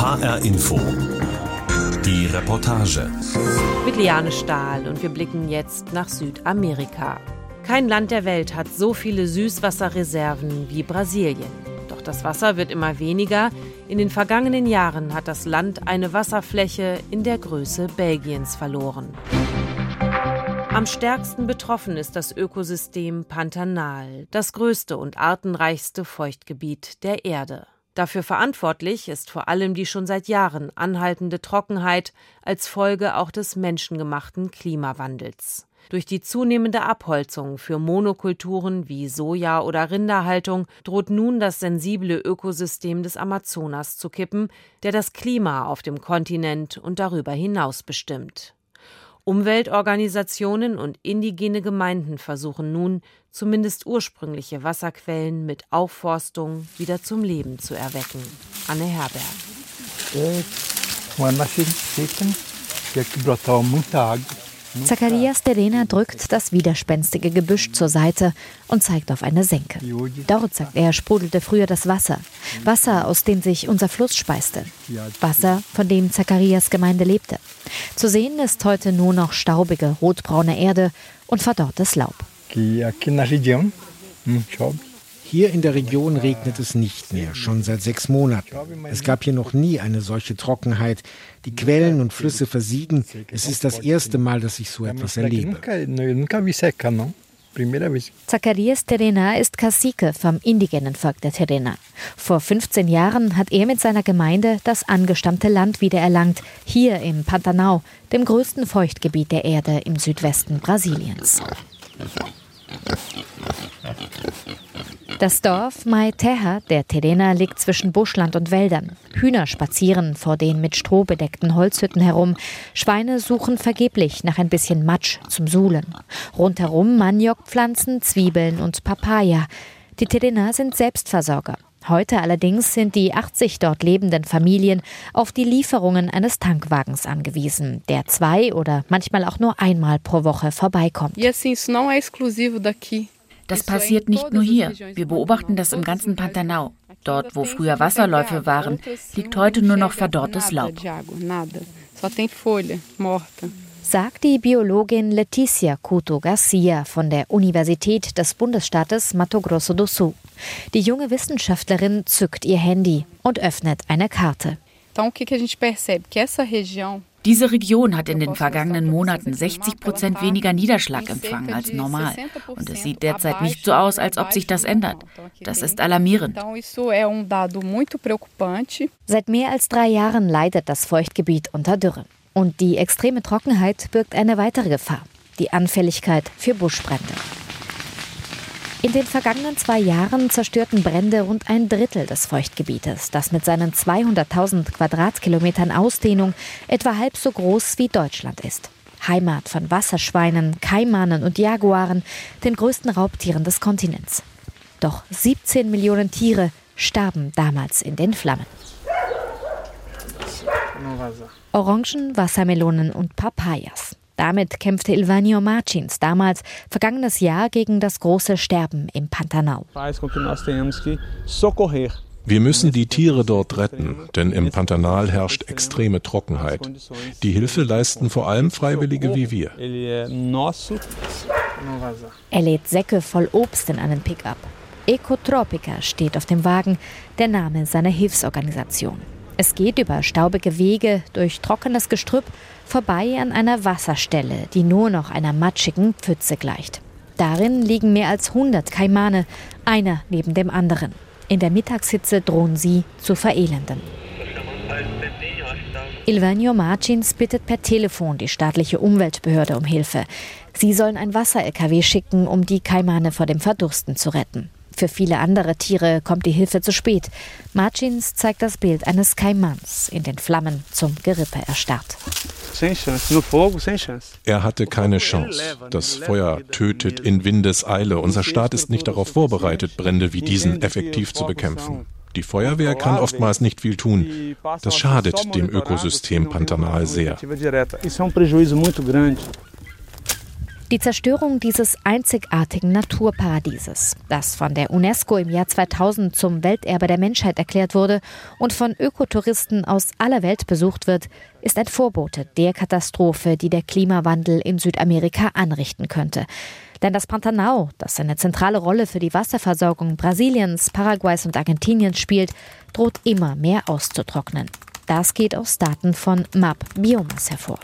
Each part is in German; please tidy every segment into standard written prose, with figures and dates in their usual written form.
HR Info. Die Reportage. Mit Liane Stahl und wir blicken jetzt nach Südamerika. Kein Land der Welt hat so viele Süßwasserreserven wie Brasilien. Doch das Wasser wird immer weniger. In den vergangenen Jahren hat das Land eine Wasserfläche in der Größe Belgiens verloren. Am stärksten betroffen ist das Ökosystem Pantanal, das größte und artenreichste Feuchtgebiet der Erde. Dafür verantwortlich ist vor allem die schon seit Jahren anhaltende Trockenheit als Folge auch des menschengemachten Klimawandels. Durch die zunehmende Abholzung für Monokulturen wie Soja- oder Rinderhaltung droht nun das sensible Ökosystem des Amazonas zu kippen, der das Klima auf dem Kontinent und darüber hinaus bestimmt. Umweltorganisationen und indigene Gemeinden versuchen nun, zumindest ursprüngliche Wasserquellen mit Aufforstung wieder zum Leben zu erwecken. Anne Herberg. Zacarias Terena drückt das widerspenstige Gebüsch zur Seite und zeigt auf eine Senke. Dort, sagt er, sprudelte früher das Wasser. Wasser, aus dem sich unser Fluss speiste. Wasser, von dem Zacarias Gemeinde lebte. Zu sehen ist heute nur noch staubige, rotbraune Erde und verdorrtes Laub. Hier in der Region regnet es nicht mehr, schon seit 6 Monaten. Es gab hier noch nie eine solche Trockenheit. Die Quellen und Flüsse versiegen. Es ist das erste Mal, dass ich so etwas erlebe. Zacarias Terena ist Cacique vom indigenen Volk der Terena. Vor 15 Jahren hat er mit seiner Gemeinde das angestammte Land wiedererlangt, hier im Pantanal, dem größten Feuchtgebiet der Erde im Südwesten Brasiliens. Das Dorf Mai Terra der Terena liegt zwischen Buschland und Wäldern. Hühner spazieren vor den mit Stroh bedeckten Holzhütten herum. Schweine suchen vergeblich nach ein bisschen Matsch zum Suhlen. Rundherum Maniokpflanzen, Zwiebeln und Papaya. Die Terena sind Selbstversorger. Heute allerdings sind die 80 dort lebenden Familien auf die Lieferungen eines Tankwagens angewiesen, der 2 oder manchmal auch nur einmal pro Woche vorbeikommt. Das passiert nicht nur hier. Wir beobachten das im ganzen Pantanal. Dort, wo früher Wasserläufe waren, liegt heute nur noch verdorrtes Laub. Sagt die Biologin Letícia Couto Garcia von der Universität des Bundesstaates Mato Grosso do Sul. Die junge Wissenschaftlerin zückt ihr Handy und öffnet eine Karte. Diese Region hat in den vergangenen Monaten 60% weniger Niederschlag empfangen als normal. Und es sieht derzeit nicht so aus, als ob sich das ändert. Das ist alarmierend. Seit mehr als 3 Jahren leidet das Feuchtgebiet unter Dürre. Und die extreme Trockenheit birgt eine weitere Gefahr: die Anfälligkeit für Buschbrände. In den vergangenen 2 Jahren zerstörten Brände rund 1/3 des Feuchtgebietes, das mit seinen 200.000 Quadratkilometern Ausdehnung etwa halb so groß wie Deutschland ist. Heimat von Wasserschweinen, Kaimanen und Jaguaren, den größten Raubtieren des Kontinents. Doch 17 Millionen Tiere starben damals in den Flammen. Orangen, Wassermelonen und Papayas. Damit kämpfte Ilvânio Martins damals, vergangenes Jahr, gegen das große Sterben im Pantanal. Wir müssen die Tiere dort retten, denn im Pantanal herrscht extreme Trockenheit. Die Hilfe leisten vor allem Freiwillige wie wir. Er lädt Säcke voll Obst in einen Pickup. Ecotropica steht auf dem Wagen, der Name seiner Hilfsorganisation. Es geht über staubige Wege, durch trockenes Gestrüpp, vorbei an einer Wasserstelle, die nur noch einer matschigen Pfütze gleicht. Darin liegen mehr als 100 Kaimane, einer neben dem anderen. In der Mittagshitze drohen sie zu verelenden. Ilvânio Martins bittet per Telefon die staatliche Umweltbehörde um Hilfe. Sie sollen ein Wasser-LKW schicken, um die Kaimane vor dem Verdursten zu retten. Für viele andere Tiere kommt die Hilfe zu spät. Martins zeigt das Bild eines Kaimans, in den Flammen zum Gerippe erstarrt. Er hatte keine Chance. Das Feuer tötet in Windeseile. Unser Staat ist nicht darauf vorbereitet, Brände wie diesen effektiv zu bekämpfen. Die Feuerwehr kann oftmals nicht viel tun. Das schadet dem Ökosystem Pantanal sehr. Die Zerstörung dieses einzigartigen Naturparadieses, das von der UNESCO im Jahr 2000 zum Welterbe der Menschheit erklärt wurde und von Ökotouristen aus aller Welt besucht wird, ist ein Vorbote der Katastrophe, die der Klimawandel in Südamerika anrichten könnte. Denn das Pantanal, das eine zentrale Rolle für die Wasserversorgung Brasiliens, Paraguays und Argentiniens spielt, droht immer mehr auszutrocknen. Das geht aus Daten von MAP Biomas hervor.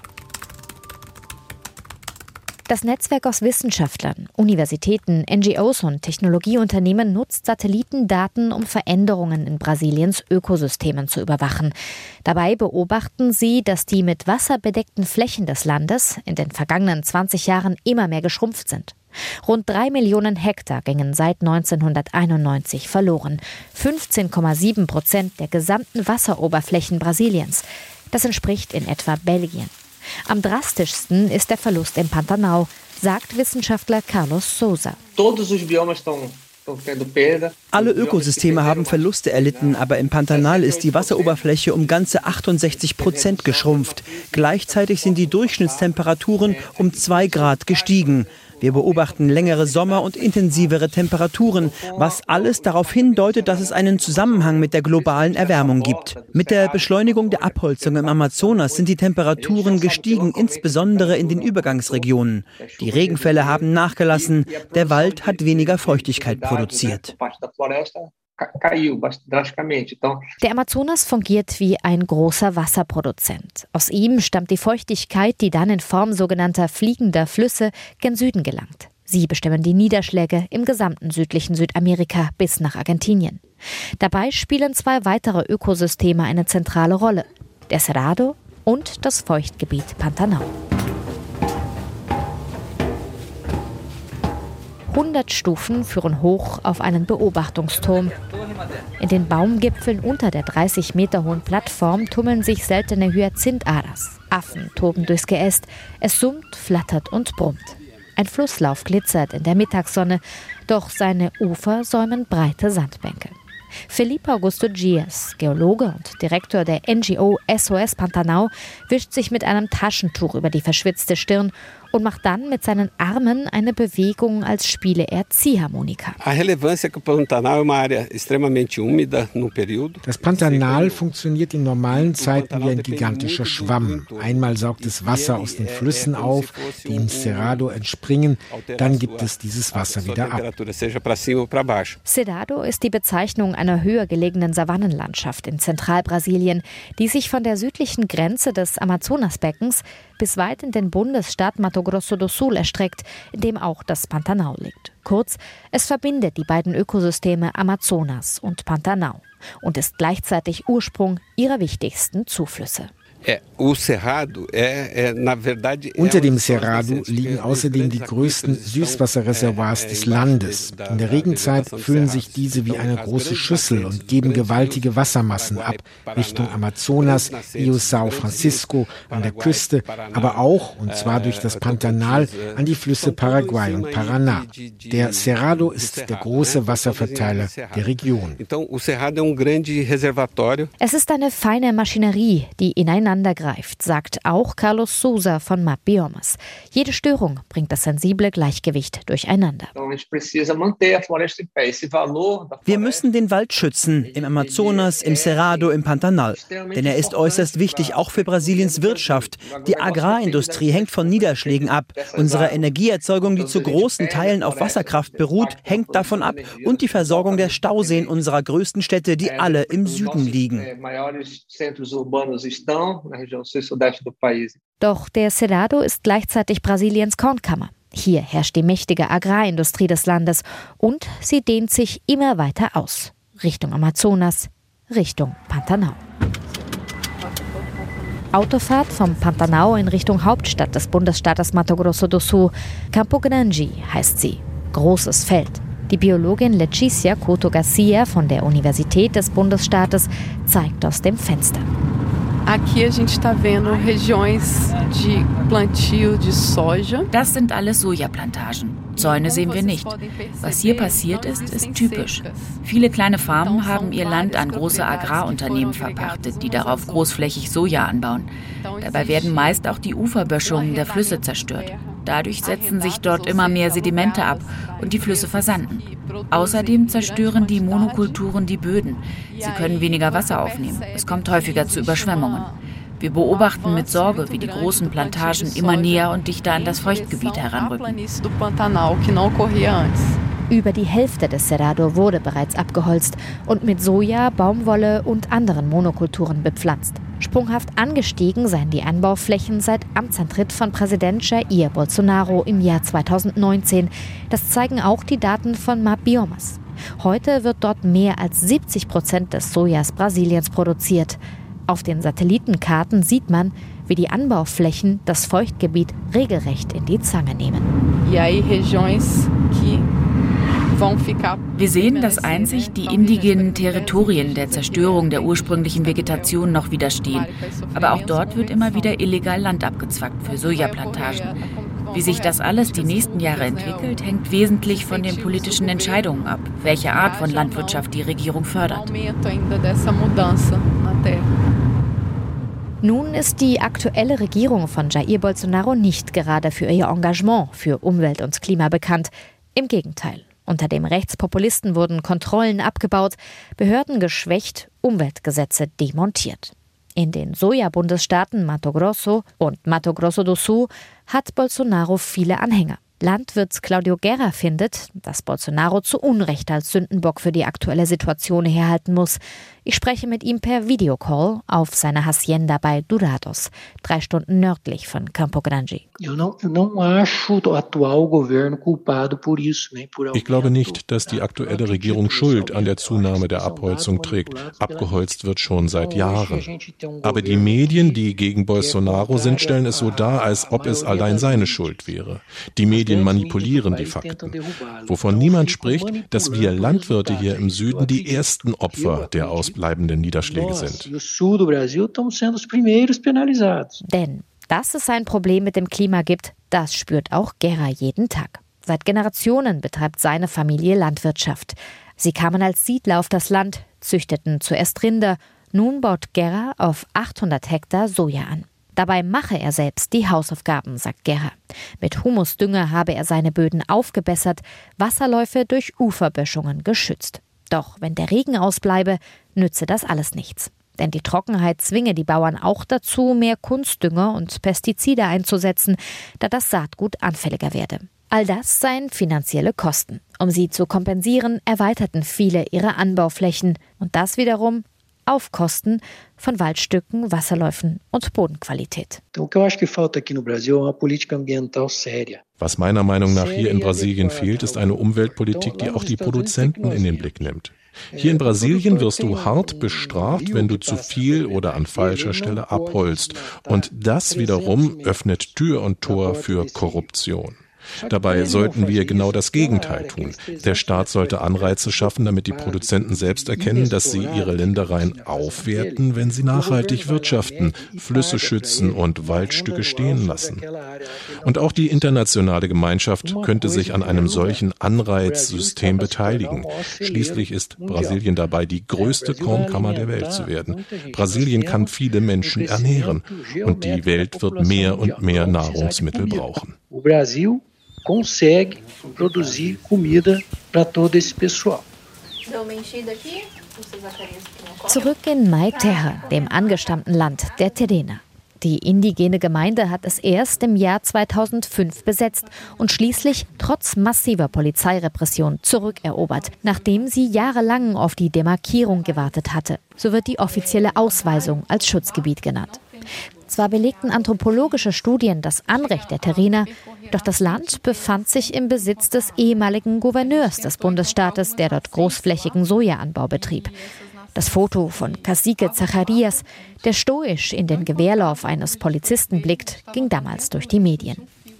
Das Netzwerk aus Wissenschaftlern, Universitäten, NGOs und Technologieunternehmen nutzt Satellitendaten, um Veränderungen in Brasiliens Ökosystemen zu überwachen. Dabei beobachten sie, dass die mit Wasser bedeckten Flächen des Landes in den vergangenen 20 Jahren immer mehr geschrumpft sind. Rund 3 Millionen Hektar gingen seit 1991 verloren. 15,7% der gesamten Wasseroberflächen Brasiliens. Das entspricht in etwa Belgien. Am drastischsten ist der Verlust im Pantanal, sagt Wissenschaftler Carlos Souza. Alle Ökosysteme haben Verluste erlitten, aber im Pantanal ist die Wasseroberfläche um ganze 68% geschrumpft. Gleichzeitig sind die Durchschnittstemperaturen um 2 Grad gestiegen. Wir beobachten längere Sommer und intensivere Temperaturen, was alles darauf hindeutet, dass es einen Zusammenhang mit der globalen Erwärmung gibt. Mit der Beschleunigung der Abholzung im Amazonas sind die Temperaturen gestiegen, insbesondere in den Übergangsregionen. Die Regenfälle haben nachgelassen, der Wald hat weniger Feuchtigkeit produziert. Der Amazonas fungiert wie ein großer Wasserproduzent. Aus ihm stammt die Feuchtigkeit, die dann in Form sogenannter fliegender Flüsse gen Süden gelangt. Sie bestimmen die Niederschläge im gesamten südlichen Südamerika bis nach Argentinien. Dabei spielen 2 weitere Ökosysteme eine zentrale Rolle: der Cerrado und das Feuchtgebiet Pantanal. 100 Stufen führen hoch auf einen Beobachtungsturm. In den Baumgipfeln unter der 30 Meter hohen Plattform tummeln sich seltene Hyazintharas. Affen toben durchs Geäst. Es summt, flattert und brummt. Ein Flusslauf glitzert in der Mittagssonne, doch seine Ufer säumen breite Sandbänke. Felipe Augusto Dias, Geologe und Direktor der NGO SOS Pantanal, wischt sich mit einem Taschentuch über die verschwitzte Stirn und macht dann mit seinen Armen eine Bewegung, als spiele er Ziehharmonika. Das Pantanal funktioniert in normalen Zeiten wie ein gigantischer Schwamm. Einmal saugt es Wasser aus den Flüssen auf, die im Cerrado entspringen, dann gibt es dieses Wasser wieder ab. Cerrado ist die Bezeichnung einer höher gelegenen Savannenlandschaft in Zentralbrasilien, die sich von der südlichen Grenze des Amazonasbeckens bis weit in den Bundesstaat Mato Grosso do Sul erstreckt, in dem auch das Pantanal liegt. Kurz, es verbindet die beiden Ökosysteme Amazonas und Pantanal und ist gleichzeitig Ursprung ihrer wichtigsten Zuflüsse. Unter dem Cerrado liegen außerdem die größten Süßwasserreservoirs des Landes. In der Regenzeit füllen sich diese wie eine große Schüssel und geben gewaltige Wassermassen ab, Richtung Amazonas, Rio São Francisco an der Küste, aber auch, und zwar durch das Pantanal, an die Flüsse Paraguay und Paraná. Der Cerrado ist der große Wasserverteiler der Region. Es ist eine feine Maschinerie, die ineinander greift, sagt auch Carlos Souza von MAP Biomas. Jede Störung bringt das sensible Gleichgewicht durcheinander. Wir müssen den Wald schützen, im Amazonas, im Cerrado, im Pantanal. Denn er ist äußerst wichtig, auch für Brasiliens Wirtschaft. Die Agrarindustrie hängt von Niederschlägen ab. Unsere Energieerzeugung, die zu großen Teilen auf Wasserkraft beruht, hängt davon ab. Und die Versorgung der Stauseen unserer größten Städte, die alle im Süden liegen. Doch der Cerrado ist gleichzeitig Brasiliens Kornkammer. Hier herrscht die mächtige Agrarindustrie des Landes und sie dehnt sich immer weiter aus. Richtung Amazonas, Richtung Pantanal. Autofahrt vom Pantanal in Richtung Hauptstadt des Bundesstaates Mato Grosso do Sul. Campo Grande heißt sie. Großes Feld. Die Biologin Letícia Couto Garcia von der Universität des Bundesstaates zeigt aus dem Fenster. Aqui a gente está vendo regiões de plantio de soja. Das sind alles Sojaplantagen. Zäune sehen wir nicht. Was hier passiert ist typisch. Viele kleine Farmen haben ihr Land an große Agrarunternehmen verpachtet, die darauf großflächig Soja anbauen. Dabei werden meist auch die Uferböschungen der Flüsse zerstört. Dadurch setzen sich dort immer mehr Sedimente ab und die Flüsse versanden. Außerdem zerstören die Monokulturen die Böden. Sie können weniger Wasser aufnehmen. Es kommt häufiger zu Überschwemmungen. Wir beobachten mit Sorge, wie die großen Plantagen immer näher und dichter an das Feuchtgebiet heranrücken. Über die Hälfte des Cerrado wurde bereits abgeholzt und mit Soja, Baumwolle und anderen Monokulturen bepflanzt. Sprunghaft angestiegen seien die Anbauflächen seit Amtsantritt von Präsident Jair Bolsonaro im Jahr 2019. Das zeigen auch die Daten von Mapbiomas. Heute wird dort mehr als 70% des Sojas Brasiliens produziert. Auf den Satellitenkarten sieht man, wie die Anbauflächen das Feuchtgebiet regelrecht in die Zange nehmen. Wir sehen, dass einzig die indigenen Territorien der Zerstörung der ursprünglichen Vegetation noch widerstehen. Aber auch dort wird immer wieder illegal Land abgezwackt für Sojaplantagen. Wie sich das alles die nächsten Jahre entwickelt, hängt wesentlich von den politischen Entscheidungen ab, welche Art von Landwirtschaft die Regierung fördert. Nun ist die aktuelle Regierung von Jair Bolsonaro nicht gerade für ihr Engagement für Umwelt und Klima bekannt. Im Gegenteil. Unter dem Rechtspopulisten wurden Kontrollen abgebaut, Behörden geschwächt, Umweltgesetze demontiert. In den Soja-Bundesstaaten Mato Grosso und Mato Grosso do Sul hat Bolsonaro viele Anhänger. Landwirt Claudio Guerra findet, dass Bolsonaro zu Unrecht als Sündenbock für die aktuelle Situation herhalten muss. Ich spreche mit ihm per Videocall auf seiner Hacienda bei Dourados, 3 Stunden nördlich von Campo Grande. Ich glaube nicht, dass die aktuelle Regierung Schuld an der Zunahme der Abholzung trägt. Abgeholzt wird schon seit Jahren. Aber die Medien, die gegen Bolsonaro sind, stellen es so dar, als ob es allein seine Schuld wäre. Die Medien manipulieren die Fakten. Wovon niemand spricht, dass wir Landwirte hier im Süden die ersten Opfer der ausbleibenden Niederschläge sind. Denn dass es ein Problem mit dem Klima gibt, das spürt auch Guerra jeden Tag. Seit Generationen betreibt seine Familie Landwirtschaft. Sie kamen als Siedler auf das Land, züchteten zuerst Rinder. Nun baut Guerra auf 800 Hektar Soja an. Dabei mache er selbst die Hausaufgaben, sagt Guerra. Mit Humusdünger habe er seine Böden aufgebessert, Wasserläufe durch Uferböschungen geschützt. Doch wenn der Regen ausbleibe, nütze das alles nichts. Denn die Trockenheit zwinge die Bauern auch dazu, mehr Kunstdünger und Pestizide einzusetzen, da das Saatgut anfälliger werde. All das seien finanzielle Kosten. Um sie zu kompensieren, erweiterten viele ihre Anbauflächen. Und das wiederum auf Kosten von Waldstücken, Wasserläufen und Bodenqualität. Was meiner Meinung nach hier in Brasilien fehlt, ist eine Umweltpolitik, die auch die Produzenten in den Blick nimmt. Hier in Brasilien wirst du hart bestraft, wenn du zu viel oder an falscher Stelle abholzt. Und das wiederum öffnet Tür und Tor für Korruption. Dabei sollten wir genau das Gegenteil tun. Der Staat sollte Anreize schaffen, damit die Produzenten selbst erkennen, dass sie ihre Ländereien aufwerten, wenn sie nachhaltig wirtschaften, Flüsse schützen und Waldstücke stehen lassen. Und auch die internationale Gemeinschaft könnte sich an einem solchen Anreizsystem beteiligen. Schließlich ist Brasilien dabei, die größte Kornkammer der Welt zu werden. Brasilien kann viele Menschen ernähren und die Welt wird mehr und mehr Nahrungsmittel brauchen. Consegue produzir comida para todo esse pessoal. Zurück in Mai Terra, dem angestammten Land der Terena. Die indigene Gemeinde hat es erst im Jahr 2005 besetzt und schließlich trotz massiver Polizeirepression zurückerobert, nachdem sie jahrelang auf die Demarkierung gewartet hatte. So wird die offizielle Ausweisung als Schutzgebiet genannt. Zwar belegten anthropologische Studien das Anrecht der Terena, doch das Land befand sich im Besitz des ehemaligen Gouverneurs des Bundesstaates, der dort großflächigen Sojaanbau betrieb. Das Foto von Cacique Zacharias, der stoisch in den Gewehrlauf eines Polizisten blickt, ging damals durch die Medien.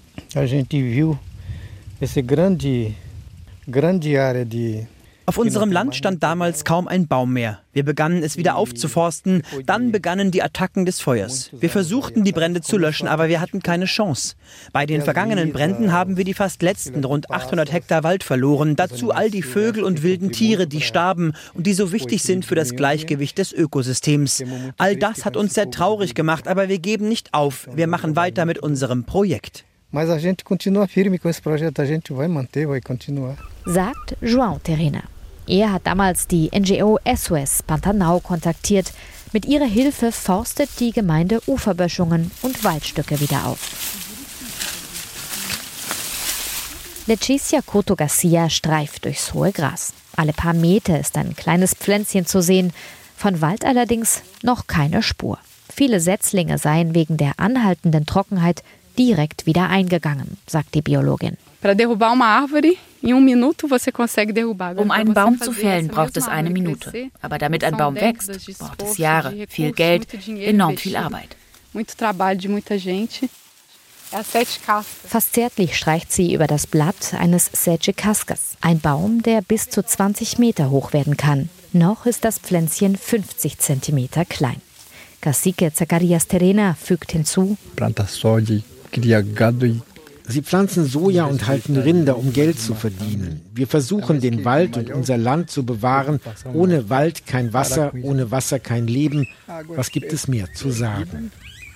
Auf unserem Land stand damals kaum ein Baum mehr. Wir begannen es wieder aufzuforsten, dann begannen die Attacken des Feuers. Wir versuchten die Brände zu löschen, aber wir hatten keine Chance. Bei den vergangenen Bränden haben wir die fast letzten rund 800 Hektar Wald verloren, dazu all die Vögel und wilden Tiere, die starben und die so wichtig sind für das Gleichgewicht des Ökosystems. All das hat uns sehr traurig gemacht, aber wir geben nicht auf, wir machen weiter mit unserem Projekt. Mas a gente continua firme com esse projeto, a gente vai manter, vai continuar. Sagt João Terena. Er hat damals die NGO SOS Pantanal kontaktiert. Mit ihrer Hilfe forstet die Gemeinde Uferböschungen und Waldstücke wieder auf. Leticia Couto Garcia streift durchs hohe Gras. Alle paar Meter ist ein kleines Pflänzchen zu sehen, von Wald allerdings noch keine Spur. Viele Setzlinge seien wegen der anhaltenden Trockenheit direkt wieder eingegangen, sagt die Biologin. Um einen Baum zu fällen, braucht es 1 Minute. Aber damit ein Baum wächst, braucht es Jahre, viel Geld, enorm viel Arbeit. Fast zärtlich streicht sie über das Blatt eines Sejecascas, ein Baum, der bis zu 20 Meter hoch werden kann. Noch ist das Pflänzchen 50 Zentimeter klein. Cacique Zacarias Terena fügt hinzu: Sie pflanzen Soja und halten Rinder, um Geld zu verdienen. Wir versuchen, den Wald und unser Land zu bewahren. Ohne Wald kein Wasser, ohne Wasser kein Leben. Was gibt es mehr zu sagen?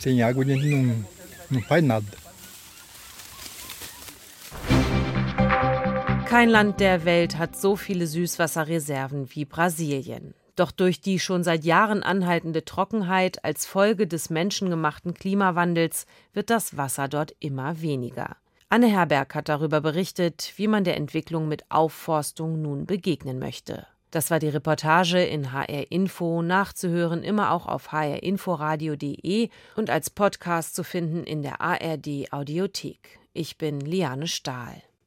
Kein Land der Welt hat so viele Süßwasserreserven wie Brasilien. Doch durch die schon seit Jahren anhaltende Trockenheit als Folge des menschengemachten Klimawandels wird das Wasser dort immer weniger. Anne Herberg hat darüber berichtet, wie man der Entwicklung mit Aufforstung nun begegnen möchte. Das war die Reportage in HR Info, nachzuhören immer auch auf hrinforadio.de und als Podcast zu finden in der ARD Audiothek. Ich bin Liane Stahl.